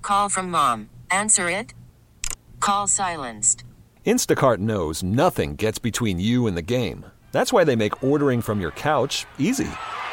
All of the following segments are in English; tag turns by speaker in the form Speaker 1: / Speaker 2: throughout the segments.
Speaker 1: call from mom. Answer it. Call silenced.
Speaker 2: Instacart knows nothing gets between you and the game. That's why they make ordering from your couch easy.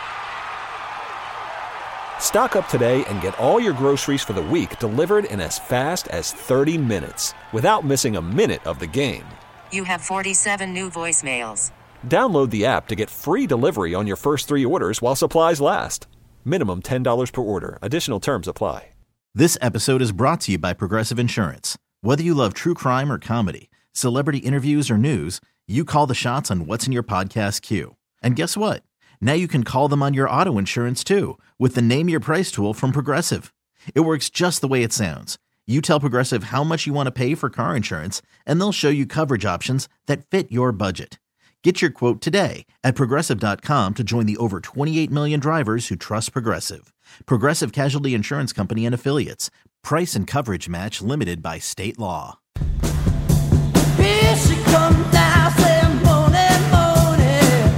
Speaker 2: Stock up today and get all your groceries for the week delivered in as fast as 30 minutes without missing a minute of the game.
Speaker 1: You have 47 new voicemails.
Speaker 2: Download the app to get free delivery on your first 3 orders while supplies last. Minimum $10 per order. Additional terms apply.
Speaker 3: This episode is brought to you by Progressive Insurance. Whether you love true crime or comedy, celebrity interviews or news, you call the shots on what's in your podcast queue. And guess what? Now you can call them on your auto insurance too with the Name Your Price tool from Progressive. It works just the way it sounds. You tell Progressive how much you want to pay for car insurance, and they'll show you coverage options that fit your budget. Get your quote today at Progressive.com to join the over 28 million drivers who trust Progressive. Progressive Casualty Insurance Company and Affiliates. Price and coverage match limited by state law.
Speaker 4: Here she comes now, say morning, morning.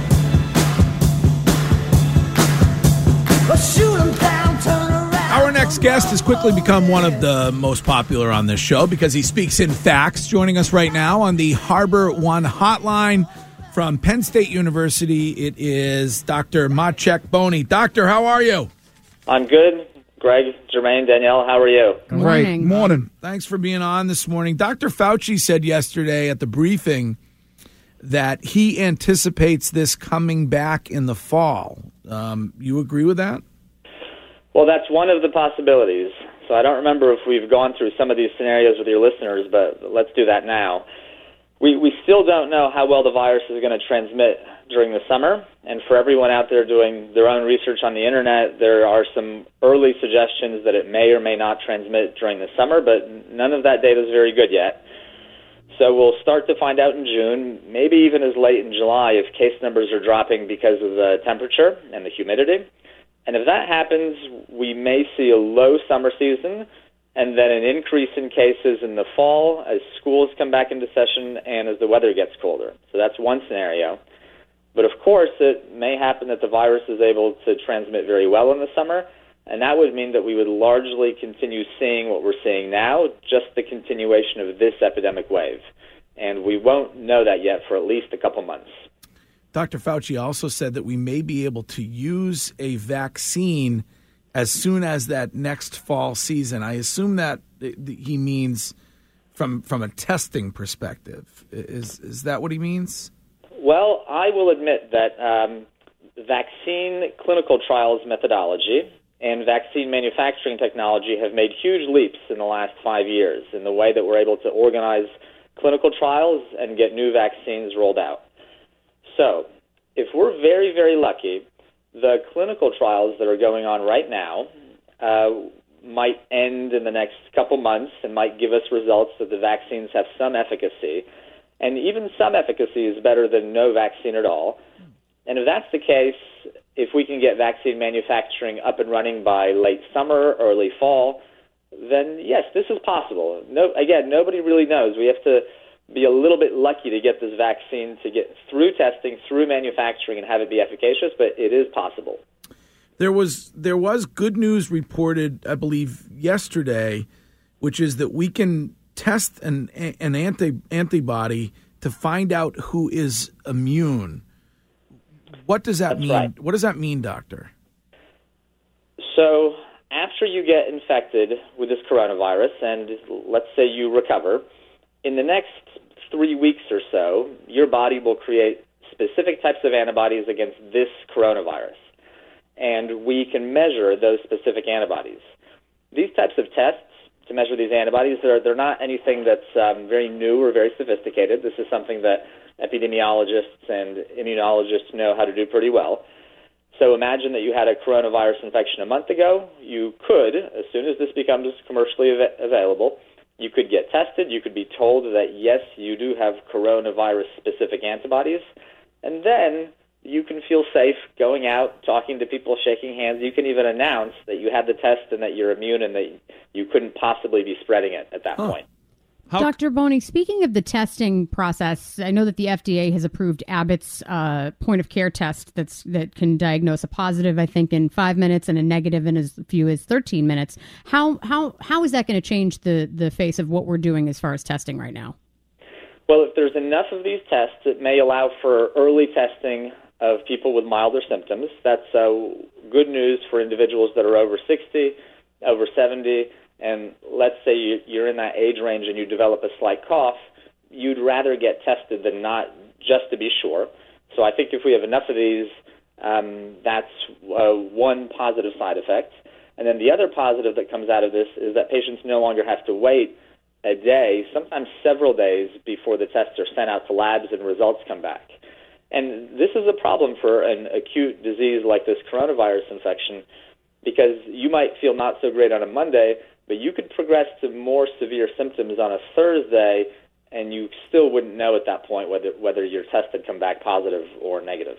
Speaker 4: Oh, shoot 'em down, turn around.
Speaker 5: Our next guest has quickly become one of the most popular on this show because he speaks in facts. Joining us right now on the Harbor One hotline from Penn State University, it is Dr. Maciek Boni. Doctor, how are you?
Speaker 6: I'm good. Greg, Jermaine, Danielle, how are you?
Speaker 5: Great. Morning. Thanks for being on this morning. Dr. Fauci said yesterday at the briefing that he anticipates this coming back in the fall. You agree with that?
Speaker 6: Well, that's one of the possibilities. So I don't remember if we've gone through some of these scenarios with your listeners, but let's do that now. We still don't know how well the virus is going to transmit during the summer, and for everyone out there doing their own research on the internet, there are some early suggestions that it may or may not transmit during the summer, but none of that data is very good yet. So we'll start to find out in June, maybe even as late in July, if case numbers are dropping because of the temperature and the humidity. And if that happens, we may see a low summer season and then an increase in cases in the fall as schools come back into session and as the weather gets colder. So that's one scenario. But of course, it may happen that the virus is able to transmit very well in the summer, and that would mean that we would largely continue seeing what we're seeing now, just the continuation of this epidemic wave. And we won't know that yet for at least a couple months.
Speaker 5: Dr. Fauci also said that we may be able to use a vaccine as soon as that next fall season. I assume that he means from a testing perspective. Is that what he means?
Speaker 6: Well, I will admit that vaccine clinical trials methodology and vaccine manufacturing technology have made huge leaps in the last 5 years in the way that we're able to organize clinical trials and get new vaccines rolled out. So, if we're very, very lucky, the clinical trials that are going on right now might end in the next couple months and might give us results that the vaccines have some efficacy. And even some efficacy is better than no vaccine at all. And if that's the case, if we can get vaccine manufacturing up and running by late summer, early fall, then yes, this is possible. Again, nobody really knows. We have to be a little bit lucky to get this vaccine to get through testing, through manufacturing, and have it be efficacious, but it is possible.
Speaker 5: There was good news reported, I believe, yesterday, which is that we can test an antibody to find out who is immune. What does that mean?
Speaker 6: Right.
Speaker 5: What does that mean, doctor?
Speaker 6: So after you get infected with this coronavirus, and let's say you recover, in the next 3 weeks or so, your body will create specific types of antibodies against this coronavirus. And we can measure those specific antibodies. These types of tests to measure these antibodies, they're not anything that's very new or very sophisticated. This is something that epidemiologists and immunologists know how to do pretty well. So imagine that you had a coronavirus infection a month ago. You could, as soon as this becomes commercially available, you could get tested. You could be told that, yes, you do have coronavirus-specific antibodies. And then you can feel safe going out, talking to people, shaking hands. You can even announce that you had the test and that you're immune and that you couldn't possibly be spreading it at that point.
Speaker 7: Dr. Boney, speaking of the testing process, I know that the FDA has approved Abbott's point-of-care test that can diagnose a positive, I think, in 5 minutes and a negative in as few as 13 minutes. How is that going to change the face of what we're doing as far as testing right now?
Speaker 6: Well, if there's enough of these tests, it may allow for early testing of people with milder symptoms. That's good news for individuals that are over 60, over 70, and let's say you're in that age range and you develop a slight cough, you'd rather get tested than not, just to be sure. So I think if we have enough of these, that's one positive side effect. And then the other positive that comes out of this is that patients no longer have to wait a day, sometimes several days, before the tests are sent out to labs and results come back. And this is a problem for an acute disease like this coronavirus infection, because you might feel not so great on a Monday, but you could progress to more severe symptoms on a Thursday, and you still wouldn't know at that point whether your test had come back positive or negative.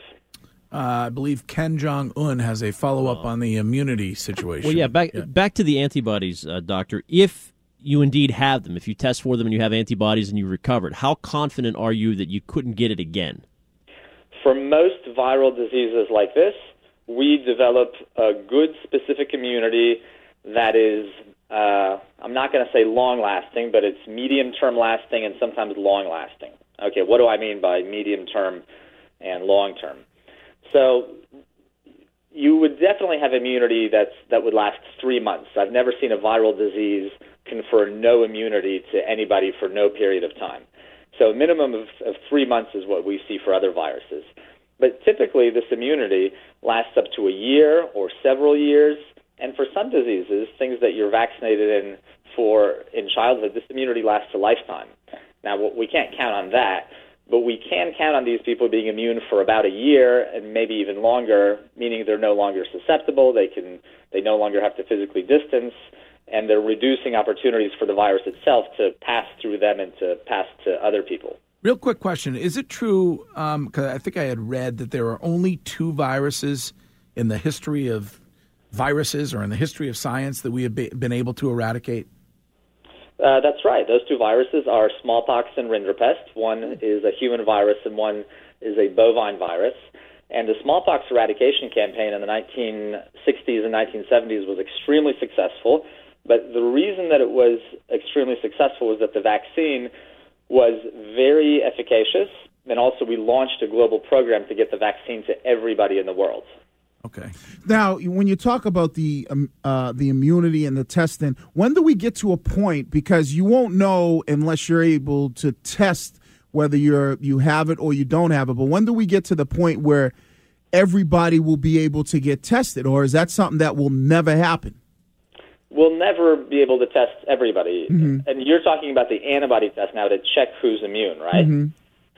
Speaker 5: I believe Ken Jong-un has a follow-up on the immunity situation.
Speaker 8: Well, back to the antibodies, Doctor. If you indeed have them, if you test for them and you have antibodies and you recovered, how confident are you that you couldn't get it again?
Speaker 6: For most viral diseases like this, we develop a good specific immunity that is, I'm not going to say long-lasting, but it's medium-term lasting and sometimes long-lasting. Okay, what do I mean by medium-term and long-term? So you would definitely have immunity that would last 3 months. I've never seen a viral disease confer no immunity to anybody for no period of time. So a minimum of 3 months is what we see for other viruses. But typically this immunity lasts up to a year or several years. And for some diseases, things that you're vaccinated in childhood, this immunity lasts a lifetime. Now, we can't count on that, but we can count on these people being immune for about a year and maybe even longer, meaning they're no longer susceptible, they no longer have to physically distance, and they're reducing opportunities for the virus itself to pass through them and to pass to other people.
Speaker 5: Real quick question. Is it true, because I think I had read that there are only 2 viruses in the history of viruses or in the history of science that we have been able to eradicate?
Speaker 6: That's right. Those 2 viruses are smallpox and rinderpest. One is a human virus and one is a bovine virus. And the smallpox eradication campaign in the 1960s and 1970s was extremely successful. But the reason that it was extremely successful was that the vaccine was very efficacious, and also we launched a global program to get the vaccine to everybody in the world.
Speaker 9: Okay. Now, when you talk about the immunity and the testing, when do we get to a point, because you won't know unless you're able to test whether you have it or you don't have it, but when do we get to the point where everybody will be able to get tested, or is that something that will never happen?
Speaker 6: We'll never be able to test everybody. Mm-hmm. And you're talking about the antibody test now to check who's immune, right? Mm-hmm.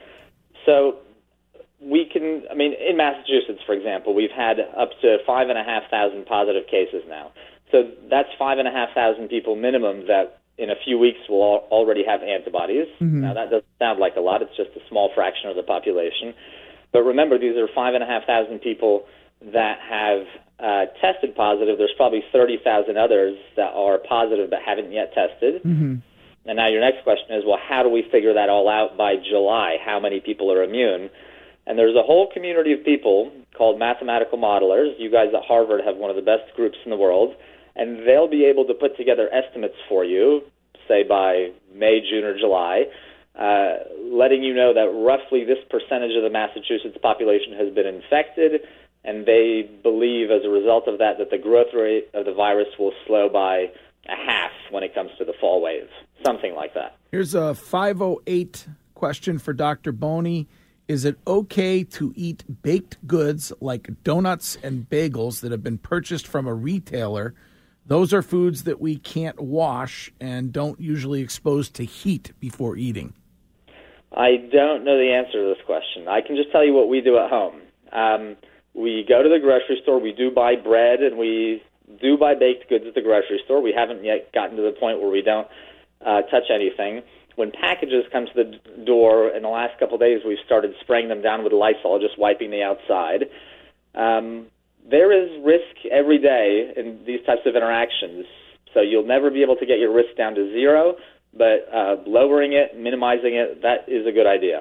Speaker 6: So we can, in Massachusetts, for example, we've had up to 5,500 positive cases now. So that's 5,500 people minimum that in a few weeks will already have antibodies. Mm-hmm. Now, that doesn't sound like a lot. It's just a small fraction of the population. But remember, these are 5,500 people that have tested positive. There's probably 30,000 others that are positive but haven't yet tested. Mm-hmm. And now your next question is, well, how do we figure that all out by July? How many people are immune? And there's a whole community of people called mathematical modelers. You guys at Harvard have one of the best groups in the world, and they'll be able to put together estimates for you, say by May, June, or July, letting you know that roughly this percentage of the Massachusetts population has been infected, and they believe as a result of that the growth rate of the virus will slow by a half when it comes to the fall wave, something like that.
Speaker 5: Here's a 508 question for Dr. Boney. Is it okay to eat baked goods like donuts and bagels that have been purchased from a retailer? Those are foods that we can't wash and don't usually expose to heat before eating.
Speaker 6: I don't know the answer to this question. I can just tell you what we do at home. We go to the grocery store. We do buy bread and we do buy baked goods at the grocery store. We haven't yet gotten to the point where we don't touch anything. When packages come to the door in the last couple of days, we've started spraying them down with Lysol, just wiping the outside. There is risk every day in these types of interactions. So you'll never be able to get your risk down to zero, but lowering it, minimizing it, that is a good idea.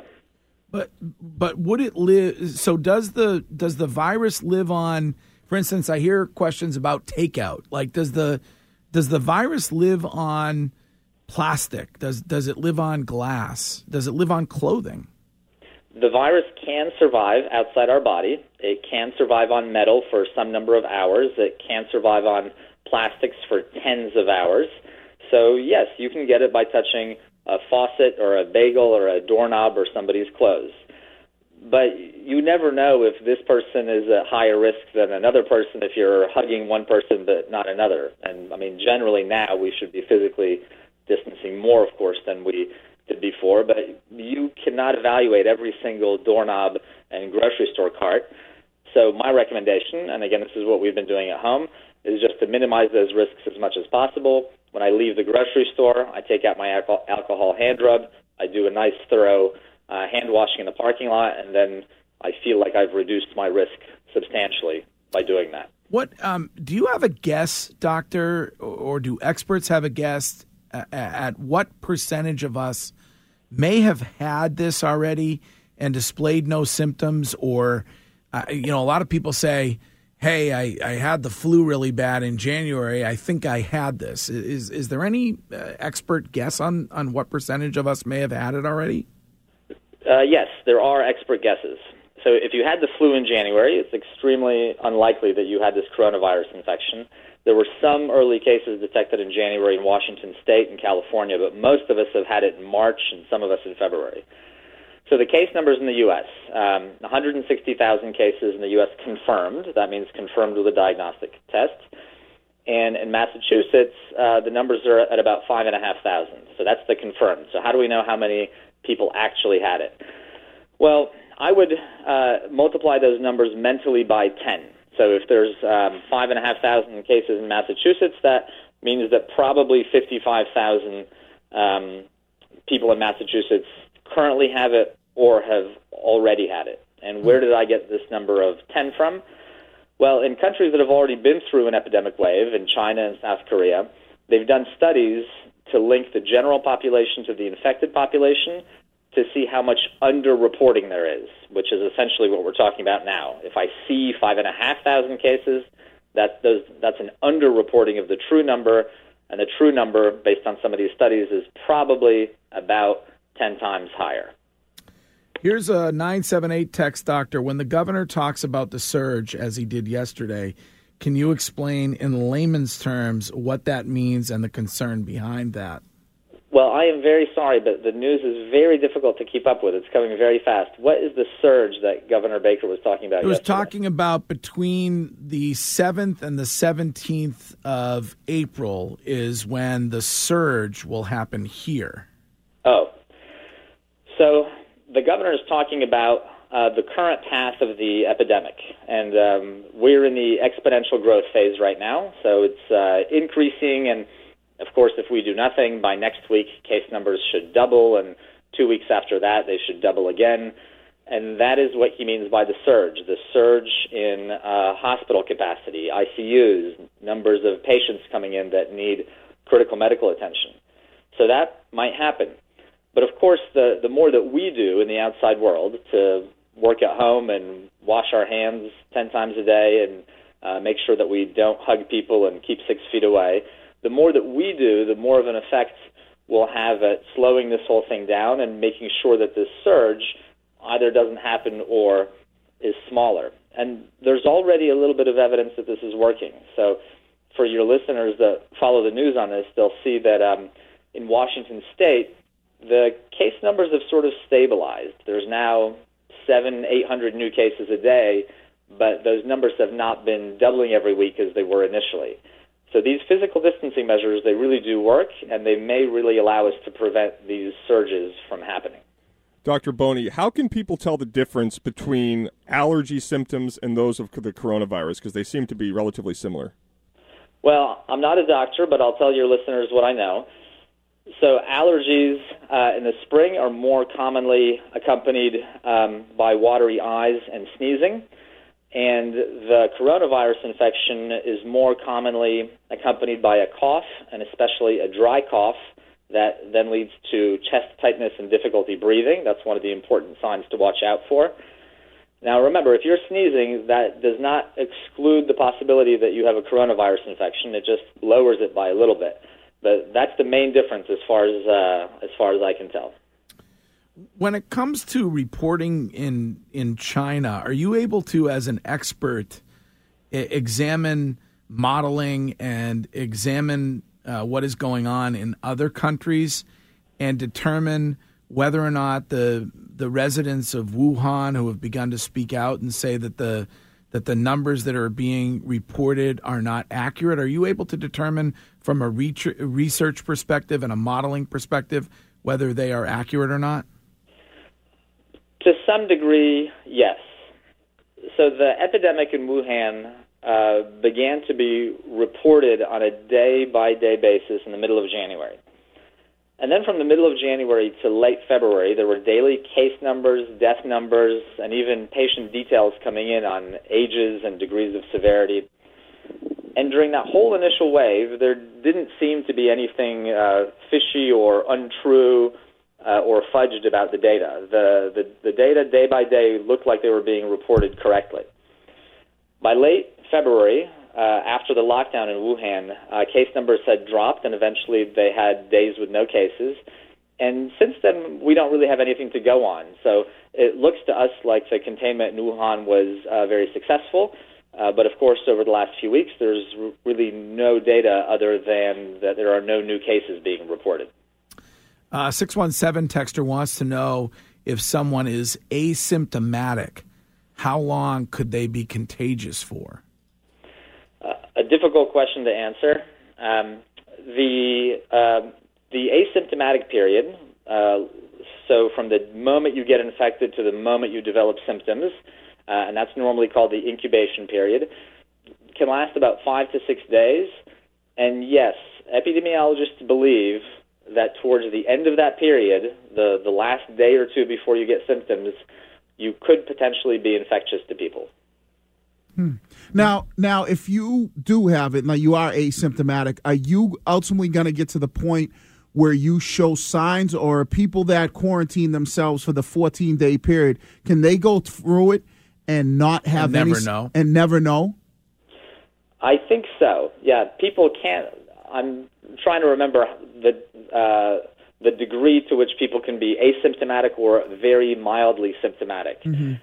Speaker 5: But would it live? So does the virus live on? For instance, I hear questions about takeout. Like, does the virus live on plastic? Does it live on glass? Does it live on clothing?
Speaker 6: The virus can survive outside our body. It can survive on metal for some number of hours. It can survive on plastics for tens of hours. So, yes, you can get it by touching a faucet or a bagel or a doorknob or somebody's clothes. But you never know if this person is at higher risk than another person if you're hugging one person but not another. And, I mean, generally now we should be physically distancing more, of course, than we did before. But you cannot evaluate every single doorknob and grocery store cart. So my recommendation, and again, this is what we've been doing at home, is just to minimize those risks as much as possible. When I leave the grocery store, I take out my alcohol hand rub. I do a nice, thorough hand washing in the parking lot, and then I feel like I've reduced my risk substantially by doing that.
Speaker 5: What do you have a guess, doctor, or do experts have a guess at what percentage of us may have had this already and displayed no symptoms? Or, a lot of people say, hey, I had the flu really bad in January. I think I had this. Is there any expert guess on what percentage of us may have had it already?
Speaker 6: Yes, there are expert guesses. So if you had the flu in January, it's extremely unlikely that you had this coronavirus infection. There were some early cases detected in January in Washington State and California, but most of us have had it in March and some of us in February. So the case numbers in the U.S., 160,000 cases in the U.S. confirmed. That means confirmed with a diagnostic test. And in Massachusetts, the numbers are at about 5,500. So that's the confirmed. So how do we know how many people actually had it? Well, I would multiply those numbers mentally by 10. So if there's 5,500 cases in Massachusetts, that means that probably 55,000 people in Massachusetts currently have it or have already had it. And where did I get this number of 10 from? Well, in countries that have already been through an epidemic wave, in China and South Korea, they've done studies to link the general population to the infected population to see how much underreporting there is, which is essentially what we're talking about now. If I see 5,500 cases, that's an underreporting of the true number, and the true number, based on some of these studies, is probably about 10 times higher.
Speaker 5: Here's a 978 text, doctor. When the governor talks about the surge, as he did yesterday, can you explain in layman's terms what that means and the concern behind that?
Speaker 6: Well, I am very sorry, but the news is very difficult to keep up with. It's coming very fast. What is the surge that Governor Baker was talking about?
Speaker 5: He was talking about between the 7th and the 17th of April is when the surge will happen here.
Speaker 6: Oh. So the governor is talking about the current path of the epidemic, and we're in the exponential growth phase right now. So it's increasing, and of course, if we do nothing, by next week, case numbers should double, and 2 weeks after that, they should double again. And that is what he means by the surge in hospital capacity, ICUs, numbers of patients coming in that need critical medical attention. So that might happen. But of course, the more that we do in the outside world to work at home and wash our hands 10 times a day and make sure that we don't hug people and keep 6 feet away, the more that we do, the more of an effect we'll have at slowing this whole thing down and making sure that this surge either doesn't happen or is smaller. And there's already a little bit of evidence that this is working. So for your listeners that follow the news on this, they'll see that in Washington State, the case numbers have sort of stabilized. There's now 700-800 new cases a day, but those numbers have not been doubling every week as they were initially. So these physical distancing measures, they really do work, and they may really allow us to prevent these surges from happening.
Speaker 10: Dr. Boney, how can people tell the difference between allergy symptoms and those of the coronavirus? Because they seem to be relatively similar.
Speaker 6: Well, I'm not a doctor, but I'll tell your listeners what I know. So allergies in the spring are more commonly accompanied by watery eyes and sneezing. And the coronavirus infection is more commonly accompanied by a cough, and especially a dry cough, That then leads to chest tightness and difficulty breathing. That's one of the important signs to watch out for. Now, remember, if you're sneezing, that does not exclude the possibility that you have a coronavirus infection. It just lowers it by a little bit. But that's the main difference as far as I can tell.
Speaker 5: When it comes to reporting in China, are you able to, as an expert, examine modeling and examine what is going on in other countries and determine whether or not the residents of Wuhan who have begun to speak out and say that the numbers that are being reported are not accurate? Are you able to determine from a research perspective and a modeling perspective whether they are accurate or not?
Speaker 6: To some degree, yes. So the epidemic in Wuhan began to be reported on a day-by-day basis in the middle of January. And then from the middle of January to late February, there were daily case numbers, death numbers, and even patient details coming in on ages and degrees of severity. And during that whole initial wave, there didn't seem to be anything fishy or untrue or fudged about the data. The data day by day looked like they were being reported correctly. By late February, after the lockdown in Wuhan, case numbers had dropped, and eventually they had days with no cases. And since then, we don't really have anything to go on. So it looks to us like the containment in Wuhan was very successful. But of course, over the last few weeks, there's really no data other than that there are no new cases being reported.
Speaker 5: 617 texter wants to know if someone is asymptomatic, how long could they be contagious for?
Speaker 6: A difficult question to answer. The asymptomatic period, so from the moment you get infected to the moment you develop symptoms, and that's normally called the incubation period, can last about 5 to 6 days. And yes, epidemiologists believe that towards the end of that period, the last day or two before you get symptoms, you could potentially be infectious to people.
Speaker 9: Now, if you do have it, now you are asymptomatic, are you ultimately going to get to the point where you show signs, or people that quarantine themselves for the 14-day period, can they go through it and not have
Speaker 5: and never know?
Speaker 6: I think so. Yeah, people can't. I'm trying to remember the degree to which people can be asymptomatic or very mildly symptomatic.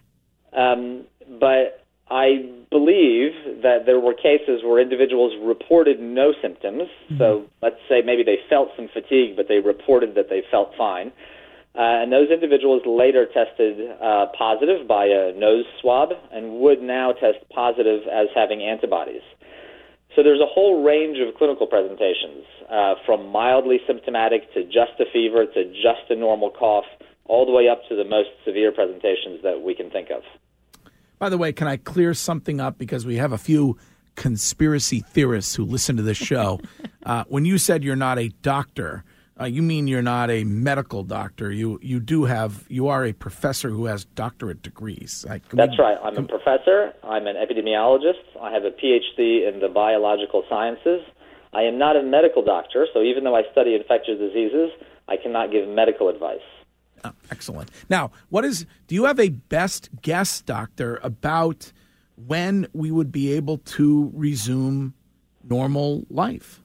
Speaker 6: But I believe that there were cases where individuals reported no symptoms. So let's say maybe they felt some fatigue, but they reported that they felt fine. And those individuals later tested positive by a nose swab and would now test positive as having antibodies. So there's a whole range of clinical presentations, from mildly symptomatic to just a fever to just a normal cough, all the way up to the most severe presentations that we can think of.
Speaker 5: By the way, can I clear something up, because we have a few conspiracy theorists who listen to this show. When you said you're not a doctor, you mean you're not a medical doctor. You are a professor who has doctorate degrees.
Speaker 6: That's right. I'm a professor. I'm an epidemiologist. I have a PhD in the biological sciences. I am not a medical doctor, so even though I study infectious diseases, I cannot give medical advice.
Speaker 5: Oh, excellent. Now, do you have a best guess, doctor, about when we would be able to resume normal life?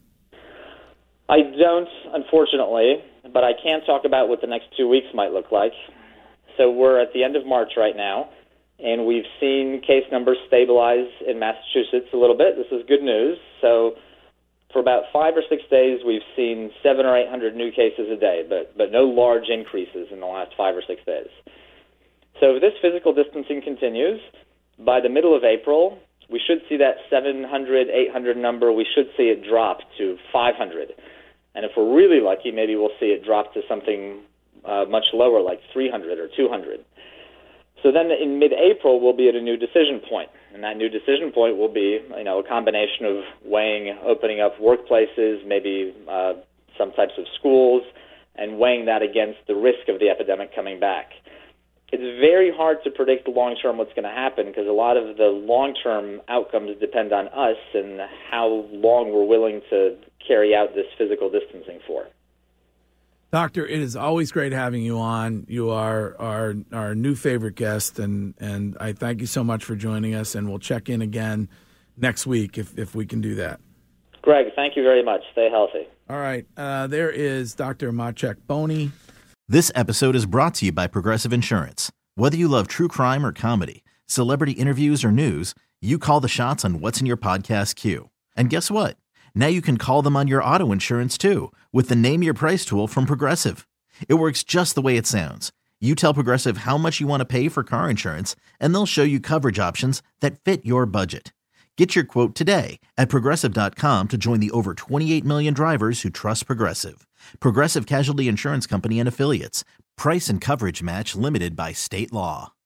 Speaker 6: I don't, unfortunately, but I can talk about what the next 2 weeks might look like. So we're at the end of March right now, and we've seen case numbers stabilize in Massachusetts a little bit. This is good news. So for about 5 or 6 days, we've seen 700 or 800 new cases a day, but no large increases in the last 5 or 6 days. So if this physical distancing continues, by the middle of April, we should see that 700, 800 number, we should see it drop to 500. And if we're really lucky, maybe we'll see it drop to something much lower, like 300 or 200. So then in mid-April, we'll be at a new decision point. And that new decision point will be, a combination of weighing opening up workplaces, maybe some types of schools, and weighing that against the risk of the epidemic coming back. It's very hard to predict long-term what's going to happen, because a lot of the long-term outcomes depend on us and how long we're willing to carry out this physical distancing for.
Speaker 5: Doctor, it is always great having you on. You are our new favorite guest, and I thank you so much for joining us, and we'll check in again next week if we can do that.
Speaker 6: Greg, thank you very much. Stay healthy.
Speaker 5: All right. There is Dr. Maciek Boney.
Speaker 3: This episode is brought to you by Progressive Insurance. Whether you love true crime or comedy, celebrity interviews or news, you call the shots on what's in your podcast queue. And guess what? Now you can call them on your auto insurance too with the Name Your Price tool from Progressive. It works just the way it sounds. You tell Progressive how much you want to pay for car insurance, and they'll show you coverage options that fit your budget. Get your quote today at Progressive.com to join the over 28 million drivers who trust Progressive. Progressive Casualty Insurance Company and Affiliates. Price and coverage match limited by state law.